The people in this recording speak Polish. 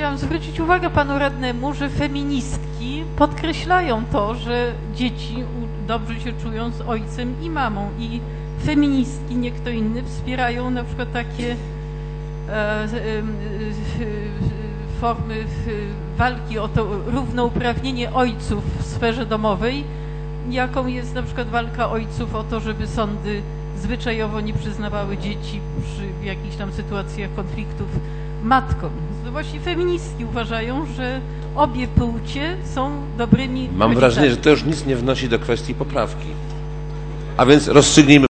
chciałam zwrócić uwagę panu radnemu, że feministki podkreślają to, że dzieci dobrze się czują z ojcem i mamą i feministki, nie kto inny, wspierają na przykład takie formy walki o to równouprawnienie ojców w sferze domowej, jaką jest na przykład walka ojców o to, żeby sądy zwyczajowo nie przyznawały dzieci przy jakichś tam sytuacjach konfliktów matkom. To właśnie feministki uważają, że obie płcie są dobrymi rodzicami. Mam wrażenie, że to już nic nie wnosi do kwestii poprawki. A więc rozstrzygnijmy.